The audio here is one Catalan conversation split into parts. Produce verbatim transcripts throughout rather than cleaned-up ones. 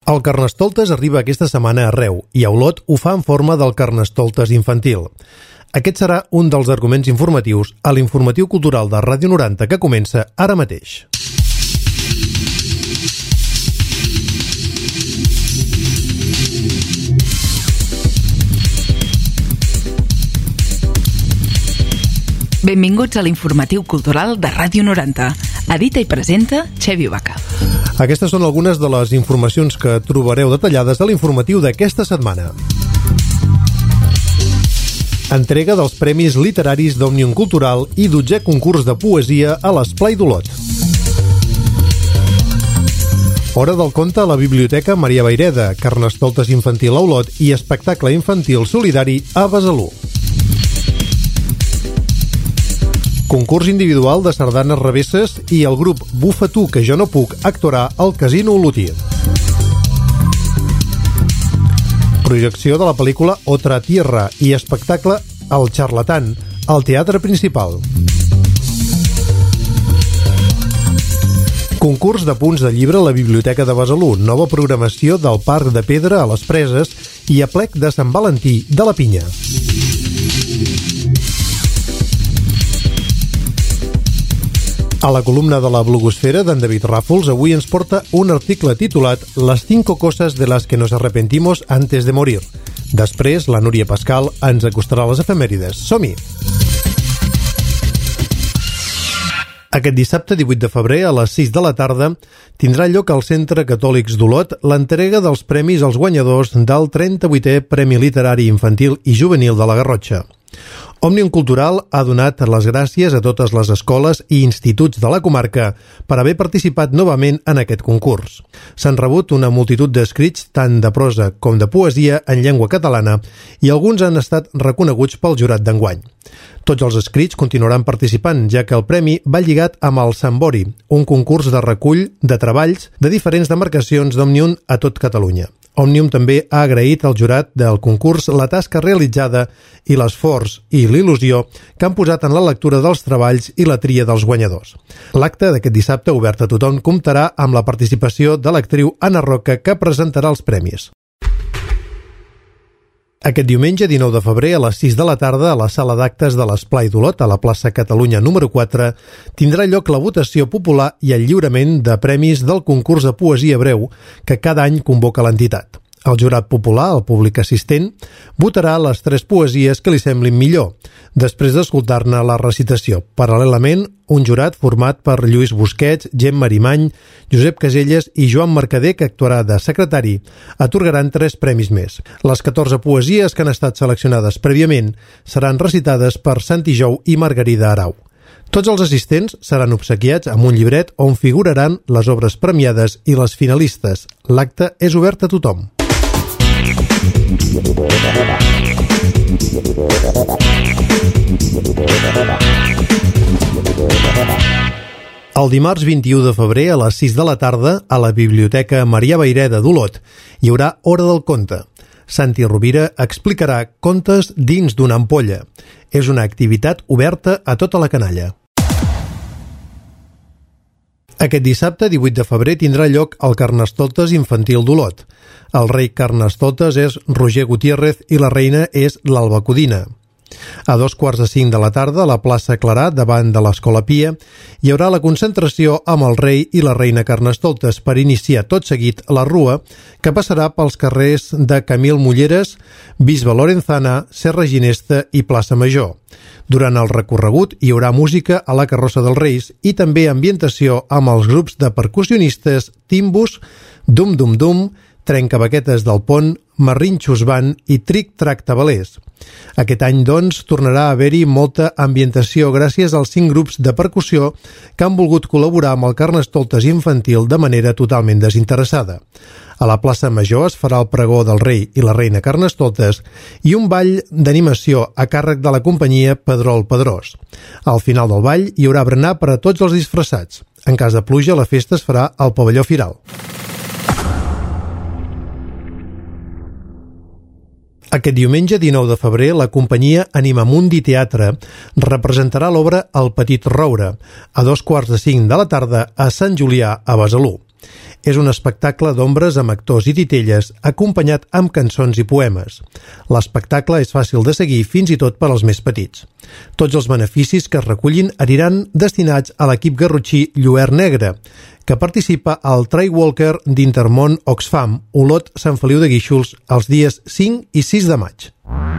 El Carnestoltes arriba aquesta setmana a Reu i a Olot ho fa en forma del Carnestoltes infantil. Aquest serà un dels arguments informatius a l'informatiu cultural de Ràdio noranta que comença ara mateix. Benvinguts a l'informatiu cultural de Ràdio noranta. Edita i presenta Xevi Baca. Aquestes són algunes de les informacions que trobareu detallades a l'informatiu d'aquesta setmana. Entrega dels Premis Literaris d'Òmnium Cultural i dotzè concurs de poesia a l'Esplai d'Olot. Hora del conte a la Biblioteca Maria Vayreda, Carnestoltes infantil a Olot i espectacle infantil solidari a Besalú. Concurs individual de sardanes revesses i el grup Bufa tu que jo no puc actuarà al Casino Olotí. Projecció de la pel·lícula Otra Tierra i espectacle El Charlatán al Teatre Principal. Concurs de punts de llibre a la Biblioteca de Besalú, nova programació del Parc de Pedra a les Preses i aplec de Sant Valentí de la Pinya. A la columna de la blogosfera d'en David Ràfols avui ens porta un article titulat «Las cinco cosas de las que nos arrepentimos antes de morir». Després, la Núria Pascal ens acostarà les efemèrides. Som-hi! Aquest dissabte divuit de febrer a les sis de la tarda tindrà lloc al Centre Catòlics d'Olot l'entrega dels premis als guanyadors del trenta-vuitè Premi Literari Infantil i Juvenil de la Garrotxa. Òmnium Cultural ha donat les gràcies a totes les escoles i instituts de la comarca per haver participat novament en aquest concurs. S'han rebut una multitud d'escrits tant de prosa com de poesia en llengua catalana i alguns han estat reconeguts pel jurat d'enguany. Tots els escrits continuaran participant, ja que el premi va lligat amb el Sambori, un concurs de recull de treballs de diferents demarcacions d'Òmnium a tot Catalunya. Òmnium també ha agraït al jurat del concurs la tasca realitzada i l'esforç i l'il·lusió que han posat en la lectura dels treballs i la tria dels guanyadors. L'acte d'aquest dissabte, obert a tothom, comptarà amb la participació de l'actriu Anna Roca, que presentarà els premis. Aquest diumenge, dinou de febrer, a les sis de la tarda, a la sala d'actes de l'Esplai d'Olot, a la plaça Catalunya número quatre, tindrà lloc la votació popular i el lliurament de premis del concurs de poesia breu que cada any convoca l'entitat. El jurat popular, el públic assistent, votarà les tres poesies que li semblin millor, després d'escoltar-ne la recitació. Paral·lelament, un jurat format per Lluís Busquets, Gemma Arimany, Josep Caselles i Joan Mercader, que actuarà de secretari, atorgaran tres premis més. Les catorze poesies que han estat seleccionades prèviament seran recitades per Santi Jou i Margarida Arau. Tots els assistents seran obsequiats amb un llibret on figuraran les obres premiades i les finalistes. L'acte és obert a tothom. El dimarts vint-i-u de febrer a les sis de la tarda a la Biblioteca Maria Vayreda d'Olot hi haurà Hora del conte. Santi Rovira explicarà contes dins d'una ampolla. És una activitat oberta a tota la canalla. Aquest dissabte, divuit de febrer, tindrà lloc el Carnestoltes infantil d'Olot. El rei Carnestoltes és Roger Gutiérrez i la reina és l'Alba Codina. A dos quarts de cinc de la tarda, a la plaça Clarà, davant de l'Escola Pia, hi haurà la concentració amb el rei i la reina Carnestoltes per iniciar tot seguit la rua que passarà pels carrers de Camil Mulleres, Bisbe Lorenzana, Serra Ginesta i Plaça Major. Durant el recorregut hi haurà música a la carrossa dels Reis i també ambientació amb els grups de percussionistes Timbus, Dum Dum Dum, Trencabaquetes del Pont, Marrinxos Band i Tric Trac Tabalers. Aquest any, doncs, tornarà a haver-hi molta ambientació gràcies als cinc grups de percussió que han volgut col·laborar amb el Carnestoltes infantil de manera totalment desinteressada. A la plaça Major es farà el pregó del rei i la reina Carnestoltes i un ball d'animació a càrrec de la companyia Pedrol Pedrós. Al final del ball hi haurà berenar per a tots els disfressats. En cas de pluja, la festa es farà al pavelló Firal. Aquest diumenge, dinou de febrer, la companyia Animamundi Teatre representarà l'obra El Petit Roure, a dos quarts de cinc de la tarda a Sant Julià, a Besalú. És un espectacle d'ombres amb actors i titelles, acompanyat amb cançons i poemes. L'espectacle és fàcil de seguir fins i tot per als més petits. Tots els beneficis que es recullin aniran destinats a l'equip garrotxí Lluert Negre, que participa al Trail Walker d'Intermont Oxfam, Olot, Sant Feliu de Guíxols, els dies cinc i sis de maig.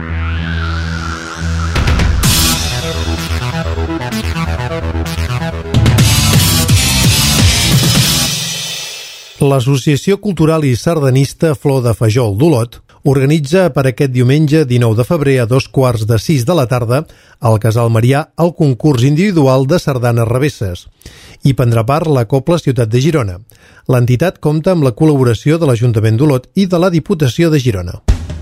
L'Associació Cultural i Sardanista Flor de Fajol d'Olot organitza per aquest diumenge dinou de febrer a dos quarts de sis de la tarda al Casal Marià el concurs individual de sardanes revesses. Hi prendrà part la Cobla Ciutat de Girona. L'entitat compta amb la col·laboració de l'Ajuntament d'Olot i de la Diputació de Girona.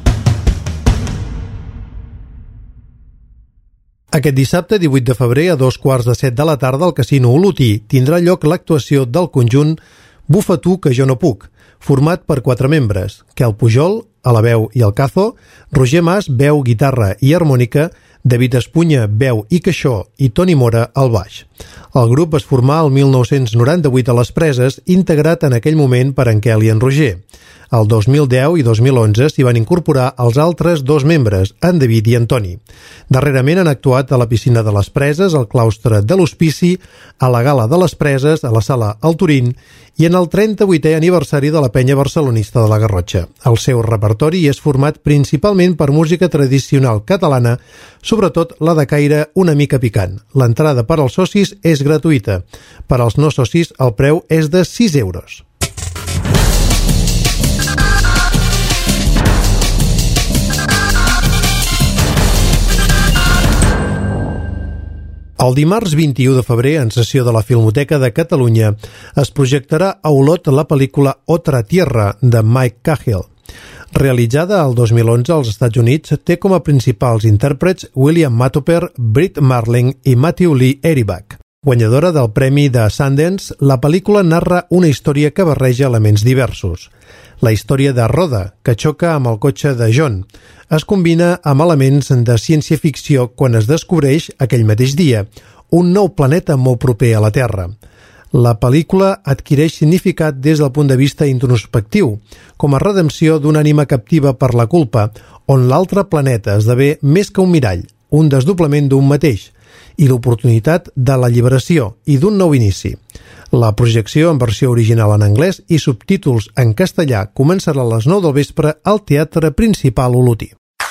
Aquest dissabte, divuit de febrer, a dos quarts de set de la tarda al Casino Olotí tindrà lloc l'actuació del conjunt Bufa tu que jo no puc, format per quatre membres, Quel Pujol, a la veu i al cazo, Roger Mas, veu, guitarra i harmònica, David Espunya, veu i caixó i Toni Mora, al baix. El grup es formà el mil nou-cents noranta-vuit a les Preses, integrat en aquell moment per en Quel i en Roger. El dos mil deu i dos mil onze s'hi van incorporar els altres dos membres, en David i en Toni. Darrerament han actuat a la Piscina de les Preses, al claustre de l'Hospici, a la Gala de les Preses, a la Sala El Turín i en el trenta-vuitè aniversari de la Penya Barcelonista de la Garrotxa. El seu repertori és format principalment per música tradicional catalana, sobretot la de caire una mica picant. L'entrada per als socis és gratuïta. Per als no socis el preu és de sis euros. El dimarts vint-i-u de febrer, en sessió de la Filmoteca de Catalunya, es projectarà a Olot la pel·lícula Otra Tierra, de Mike Cahill. Realitzada el dos mil onze als Estats Units, té com a principals intèrprets William Matoper, Britt Marling i Matthew Lee Eribach. Guanyadora del Premi de Sundance, la pel·lícula narra una història que barreja elements diversos. La història de Rhoda, que xoca amb el cotxe de John, es combina amb elements de ciència-ficció quan es descobreix, aquell mateix dia, un nou planeta molt proper a la Terra. La pel·lícula adquireix significat des del punt de vista introspectiu, com a redempció d'una ànima captiva per la culpa, on l'altre planeta esdevé més que un mirall, un desdoblament d'un mateix, i l'oportunitat de l'alliberació i d'un nou inici. La projecció en versió original en anglès i subtítols en castellà començarà a les nou del vespre al Teatre Principal Olotí.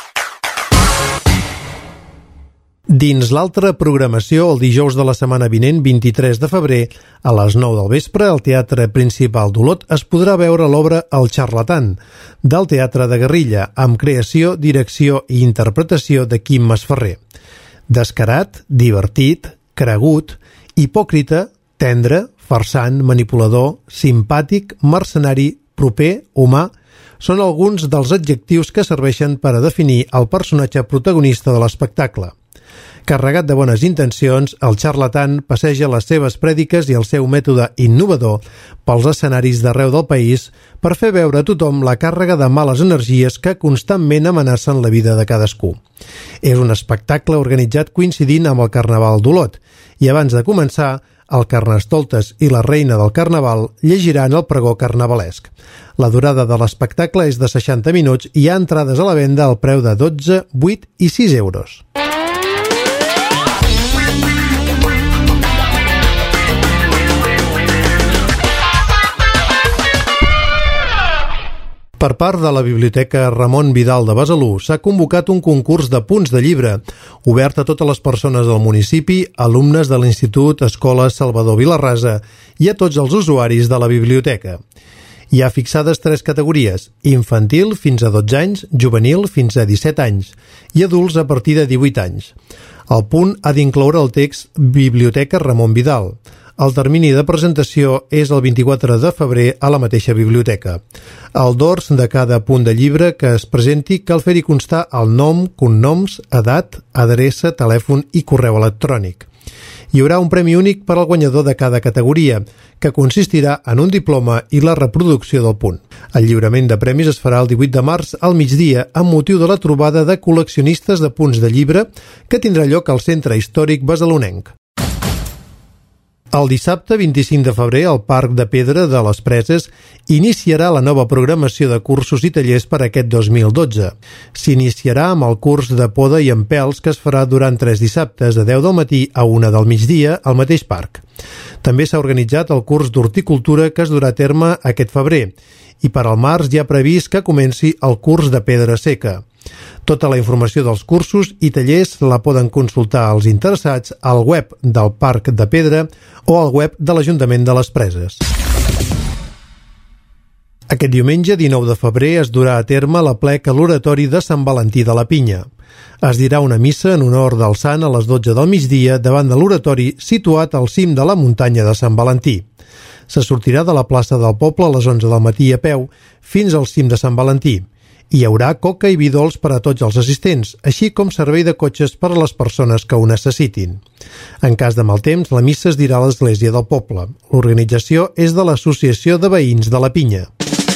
Dins l'altra programació, el dijous de la setmana vinent, vint-i-tres de febrer, a les nou del vespre, al Teatre Principal d'Olot es podrà veure l'obra El Xarlatan, del Teatre de Guerrilla, amb creació, direcció i interpretació de Quim Masferrer. Descarat, divertit, cregut, hipòcrita, tendre, farsant, manipulador, simpàtic, mercenari, proper, humà, són alguns dels adjectius que serveixen per a definir el personatge protagonista de l'espectacle. Carregat de bones intencions, el xarlatan passeja les seves prèdiques i el seu mètode innovador pels escenaris d'arreu del país per fer veure a tothom la càrrega de males energies que constantment amenacen la vida de cadascú. És un espectacle organitzat coincidint amb el Carnaval d'Olot i abans de començar, el Carnestoltes i la reina del Carnaval llegiran el pregó carnavalesc. La durada de l'espectacle és de seixanta minuts i hi ha entrades a la venda al preu de dotze, vuit i sis euros. Per part de la Biblioteca Ramon Vidal de Besalú s'ha convocat un concurs de punts de llibre, obert a totes les persones del municipi, alumnes de l'Institut Escola Salvador Vilarrasa i a tots els usuaris de la biblioteca. Hi ha fixades tres categories: infantil fins a dotze anys, juvenil fins a disset anys i adults a partir de divuit anys. El punt ha d'incloure el text Biblioteca Ramon Vidal. El termini de presentació és el vint-i-quatre de febrer a la mateixa biblioteca. Al dors de cada punt de llibre que es presenti cal fer-hi constar el nom, cognoms, edat, adreça, telèfon i correu electrònic. Hi haurà un premi únic per al guanyador de cada categoria, que consistirà en un diploma i la reproducció del punt. El lliurament de premis es farà el divuit de març al migdia amb motiu de la trobada de col·leccionistes de punts de llibre que tindrà lloc al Centre Històric Besalunenc. El dissabte vint-i-cinc de febrer, el Parc de Pedra de les Preses iniciarà la nova programació de cursos i tallers per aquest dos mil dotze. S'iniciarà amb el curs de poda i empels que es farà durant tres dissabtes, de deu del matí a una del migdia, al mateix parc. També s'ha organitzat el curs d'horticultura que es durà a terme aquest febrer i per al març ja ha previst que comenci el curs de pedra seca. Tota la informació dels cursos i tallers la poden consultar els interessats al web del Parc de Pedra o al web de l'Ajuntament de les Preses. Aquest diumenge, dinou de febrer, es durà a terme l'aplec a l'oratori de Sant Valentí de la Pinya. Es dirà una missa en honor del sant a les dotze del migdia davant de l'oratori situat al cim de la muntanya de Sant Valentí. Se sortirà de la plaça del poble a les onze del matí a peu fins al cim de Sant Valentí. Hi haurà coca i vi dolç per a tots els assistents, així com servei de cotxes per a les persones que ho necessitin. En cas de mal temps, la missa es dirà a l'església del poble. L'organització és de l'Associació de Veïns de la Pinya.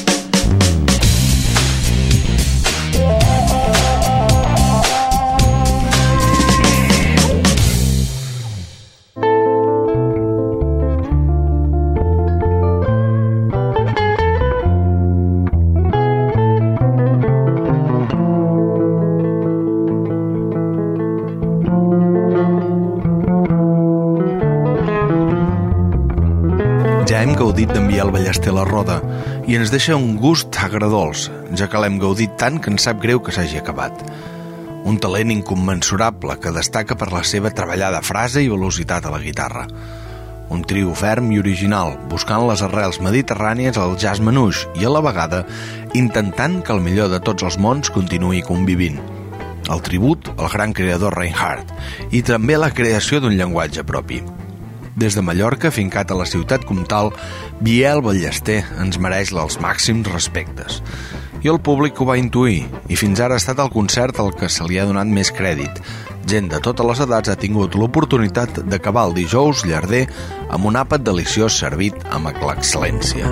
Ja hem gaudit d'enviar el Ballester a la Roda i ens deixa un gust agredolç, ja que l'hem gaudit tant que ens sap greu que s'hagi acabat. Un talent incommensurable que destaca per la seva treballada frase i velocitat a la guitarra. Un trio ferm i original, buscant les arrels mediterrànies al jazz manuix i a la vegada intentant que el millor de tots els mons continuï convivint. El tribut al gran creador Reinhardt i també la creació d'un llenguatge propi. Des de Mallorca, fincat a la ciutat comtal, Biel Ballester ens mereix els màxims respectes. I el públic ho va intuir, i fins ara ha estat el concert al que se li ha donat més crèdit. Gent de totes les edats ha tingut l'oportunitat d'acabar el dijous llarder amb un àpat deliciós servit amb l'excel·lència.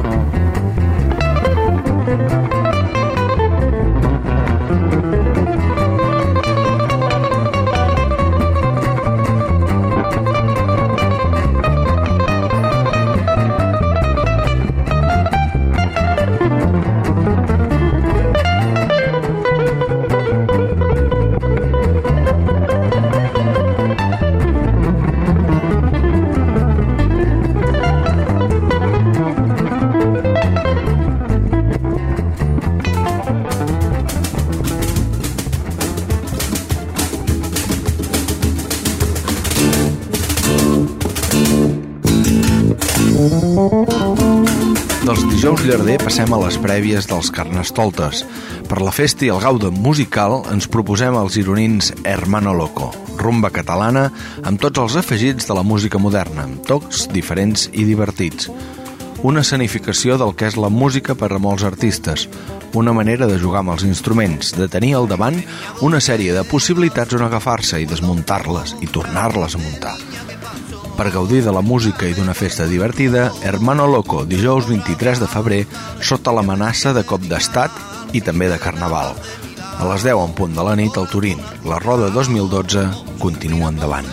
Dels dijous llarder passem a les prèvies dels Carnestoltes. Per la festa i el gaude musical ens proposem els gironins Hermano Loco, rumba catalana amb tots els afegits de la música moderna, amb tocs diferents i divertits. Una escenificació del que és la música per a molts artistes, una manera de jugar amb els instruments, de tenir al davant una sèrie de possibilitats on agafar-se i desmuntar-les i tornar-les a muntar. Per gaudir de la música i d'una festa divertida, Hermano Loco, dijous vint-i-tres de febrer, sota l'amenaça de cop d'estat i també de carnaval. A les deu en punt de la nit al Turín, la Roda dos mil dotze continua endavant.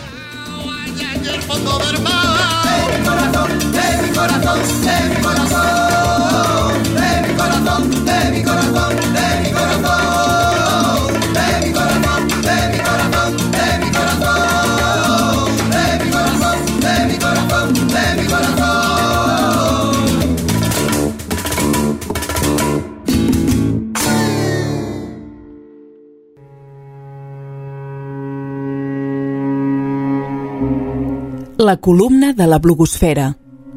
La columna de la blogosfera.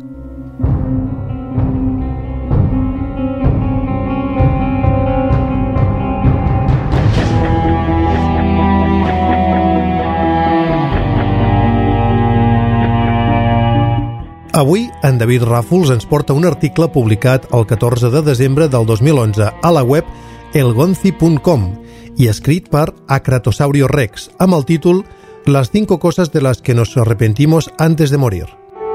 Avui, en David Ràfols ens porta un article publicat el catorze de desembre del dos mil onze a la web elgonzi punt com i escrit per Acratosaurio Rex, amb el títol Las cinco cosas de las que nos arrepentimos antes de morir.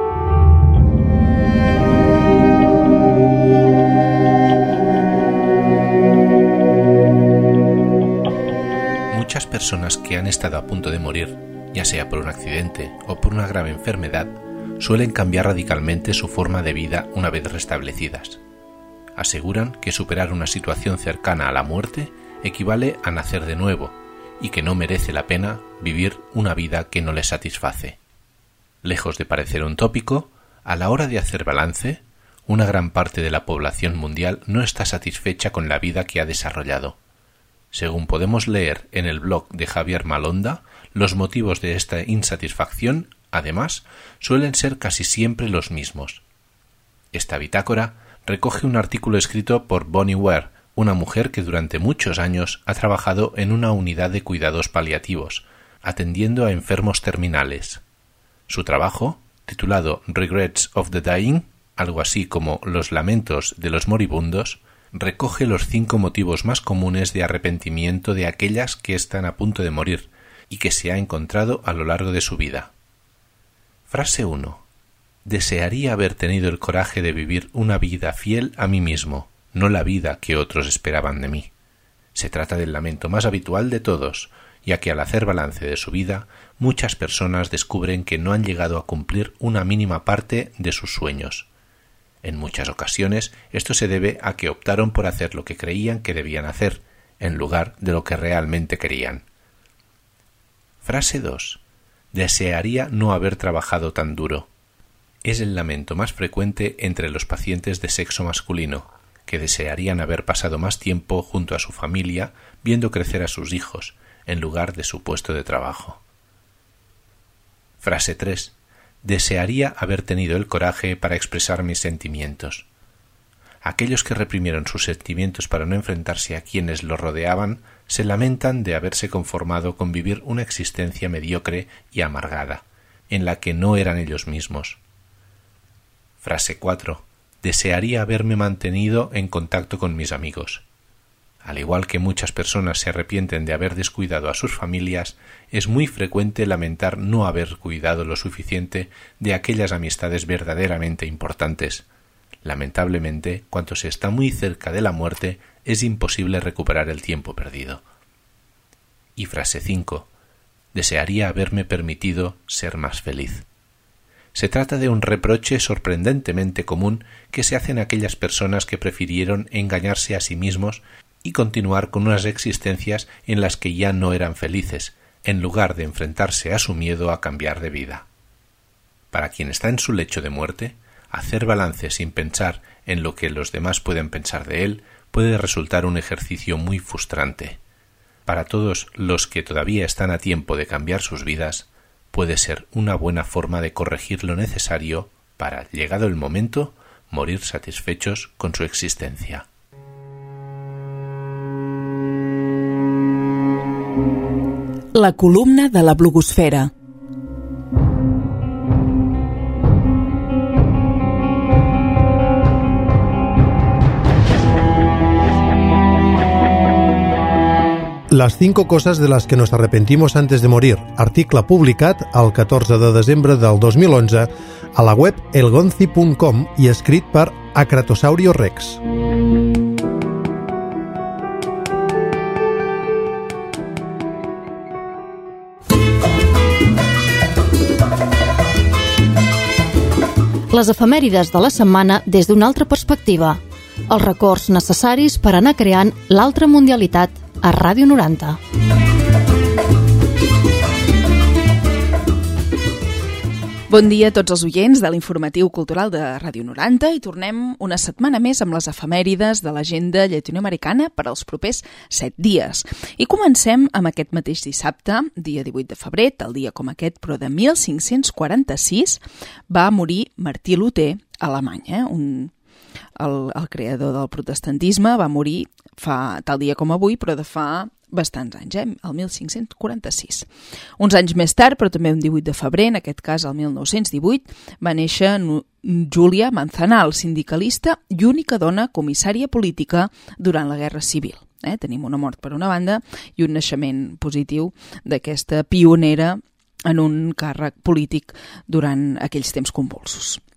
Muchas personas que han estado a punto de morir, ya sea por un accidente o por una grave enfermedad, suelen cambiar radicalmente su forma de vida una vez restablecidas. Aseguran que superar una situación cercana a la muerte equivale a nacer de nuevo y que no merece la pena vivir una vida que no les satisface. Lejos de parecer un tópico, a la hora de hacer balance, una gran parte de la población mundial no está satisfecha con la vida que ha desarrollado. Según podemos leer en el blog de Javier Malonda, los motivos de esta insatisfacción, además, suelen ser casi siempre los mismos. Esta bitácora recoge un artículo escrito por Bonnie Ware, una mujer que durante muchos años ha trabajado en una unidad de cuidados paliativos, atendiendo a enfermos terminales. Su trabajo, titulado Regrets of the Dying, algo así como Los lamentos de los moribundos, recoge los cinco motivos más comunes de arrepentimiento de aquellas que están a punto de morir y que se ha encontrado a lo largo de su vida. Frase uno. Desearía haber tenido el coraje de vivir una vida fiel a mí mismo, no la vida que otros esperaban de mí. Se trata del lamento más habitual de todos, ya que al hacer balance de su vida, muchas personas descubren que no han llegado a cumplir una mínima parte de sus sueños. En muchas ocasiones, esto se debe a que optaron por hacer lo que creían que debían hacer, en lugar de lo que realmente querían. Frase dos. Desearía no haber trabajado tan duro. Es el lamento más frecuente entre los pacientes de sexo masculino, que desearían haber pasado más tiempo junto a su familia viendo crecer a sus hijos, en lugar de su puesto de trabajo. Frase tres. Desearía haber tenido el coraje para expresar mis sentimientos. Aquellos que reprimieron sus sentimientos para no enfrentarse a quienes los rodeaban se lamentan de haberse conformado con vivir una existencia mediocre y amargada, en la que no eran ellos mismos. Frase cuatro. Desearía haberme mantenido en contacto con mis amigos. Al igual que muchas personas se arrepienten de haber descuidado a sus familias, es muy frecuente lamentar no haber cuidado lo suficiente de aquellas amistades verdaderamente importantes. Lamentablemente, cuando se está muy cerca de la muerte, es imposible recuperar el tiempo perdido. Y frase cinco. Desearía haberme permitido ser más feliz. Se trata de un reproche sorprendentemente común que se hacen a aquellas personas que prefirieron engañarse a sí mismos y continuar con unas existencias en las que ya no eran felices, en lugar de enfrentarse a su miedo a cambiar de vida. Para quien está en su lecho de muerte, hacer balance sin pensar en lo que los demás pueden pensar de él puede resultar un ejercicio muy frustrante. Para todos los que todavía están a tiempo de cambiar sus vidas, puede ser una buena forma de corregir lo necesario para, llegado el momento, morir satisfechos con su existencia. La columna de la blogosfera. Las cinco cosas de las que nos arrepentimos antes de morir, article publicat el catorze de desembre del dos mil onze a la web elgonzi punt com i escrit per Acratosaurio Rex. Les efemèrides de la setmana des d'una altra perspectiva. Els records necessaris per anar creant l'altra mundialitat a Ràdio noranta. Bon dia a tots els oients de l'informatiu cultural de Ràdio noranta i tornem una setmana més amb les efemèrides de l'agenda llatinoamericana per als propers set dies. I comencem amb aquest mateix dissabte, dia divuit de febrer, tal dia com aquest, però de mil cinc-cents quaranta-sis, va morir Martí Luter a Alemanya, eh? un El, el creador del protestantisme va morir fa tal dia com avui, però de fa bastants anys, eh? el mil cinc-cents quaranta-sis. Uns anys més tard, però també un divuit de febrer, en aquest cas el mil nou-cents divuit, va néixer Julia Manzanal, sindicalista i única dona comissària política durant la Guerra Civil. Eh? Tenim una mort per una banda i un naixement positiu d'aquesta pionera en un càrrec polític durant aquells temps convulsos.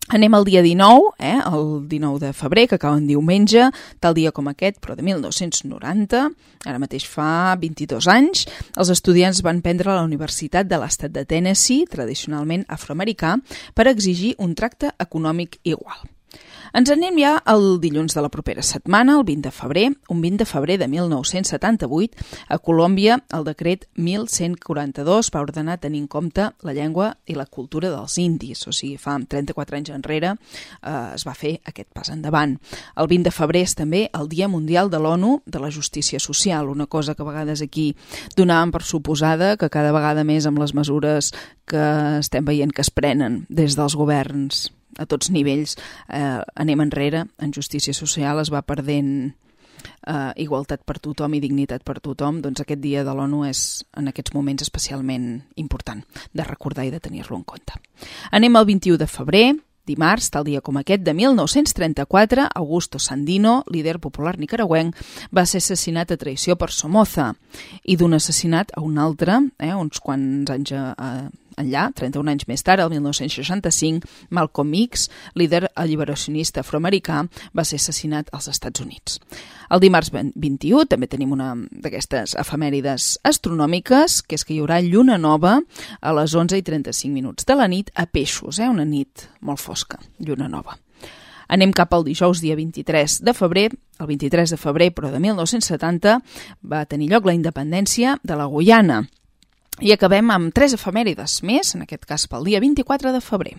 Anem al dia dinou, eh, el dinou de febrer, que acaba en diumenge, tal dia com aquest, però de mil nou-cents noranta, ara mateix fa vint-i-dos anys, els estudiants van prendre a la Universitat de l'Estat de Tennessee, tradicionalment afroamericà, per exigir un tracte econòmic igual. Ens anem ja al dilluns de la propera setmana, el vint de febrer, un vint de febrer de mil nou-cents setanta-vuit, a Colòmbia el decret mil cent quaranta-dos va ordenar tenir en compte la llengua i la cultura dels indis, o sigui, fa trenta-quatre anys enrere eh, es va fer aquest pas endavant. El vint de febrer és també el Dia Mundial de l'ONU de la Justícia Social, una cosa que a vegades aquí donàvem per suposada, que cada vegada més amb les mesures que estem veient que es prenen des dels governs a tots nivells, eh, anem enrere. En justícia social es va perdent eh, igualtat per tothom i dignitat per tothom, doncs aquest dia de l'ONU és en aquests moments especialment important de recordar i de tenir-lo en compte. Anem al vint-i-u de febrer, dimarts, tal dia com aquest, de mil nou-cents trenta-quatre, Augusto Sandino, líder popular nicaragüenc, va ser assassinat a traïció per Somoza, i d'un assassinat a un altre, eh, uns quants anys a, enllà, trenta-un anys més tard, el mil nou-cents seixanta-cinc, Malcolm X, líder alliberacionista afroamericà, va ser assassinat als Estats Units. El dimarts vint-i-u també tenim una d'aquestes efemèrides astronòmiques, que és que hi haurà lluna nova a les onze i trenta-cinc minuts de la nit a Peixos, eh? Una nit molt fosca, lluna nova. Anem cap al dijous, dia vint-i-tres de febrer. El vint-i-tres de febrer, però de mil nou-cents setanta, va tenir lloc la independència de la Guyana. I acabem amb tres efemèrides més, en aquest cas pel dia vint-i-quatre de febrer.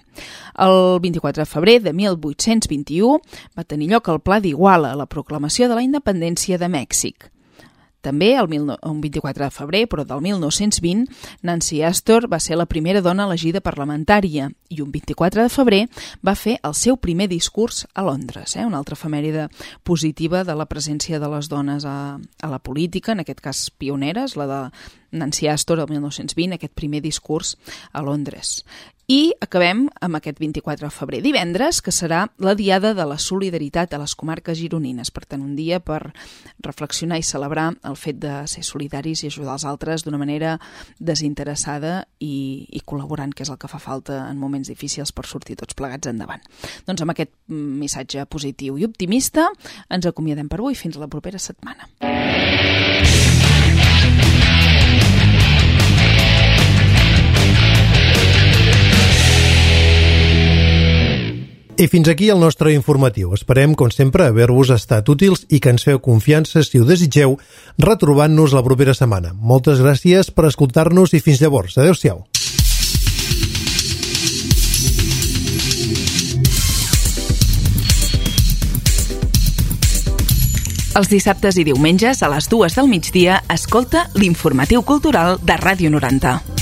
El vint-i-quatre de febrer de mil vuit-cents vint-i-u va tenir lloc el Pla d'Iguala, la proclamació de la independència de Mèxic. També, el vint-i-quatre de febrer, però del mil nou-cents vint, Nancy Astor va ser la primera dona elegida parlamentària i un vint-i-quatre de febrer va fer el seu primer discurs a Londres, eh? Una altra efemèride positiva de la presència de les dones a, a la política, en aquest cas pioneres, la de Nancy Astor el mil nou-cents vint, aquest primer discurs a Londres. I acabem amb aquest vint-i-quatre de febrer, divendres, que serà la Diada de la Solidaritat a les comarques gironines. Per tant, un dia per reflexionar i celebrar el fet de ser solidaris i ajudar els altres d'una manera desinteressada i, i col·laborant, que és el que fa falta en moments difícils per sortir tots plegats endavant. Doncs amb aquest missatge positiu i optimista ens acomiadem per avui. Fins a la propera setmana. I fins aquí el nostre informatiu. Esperem, com sempre, haver-vos estat útils i que ens feu confiança, si ho desitgeu, retrobant-nos la propera setmana. Moltes gràcies per escoltar-nos i fins llavors. Adéu-siau. Els dissabtes i diumenges a les dues del migdia escolta l'Informatiu Cultural de Ràdio noranta.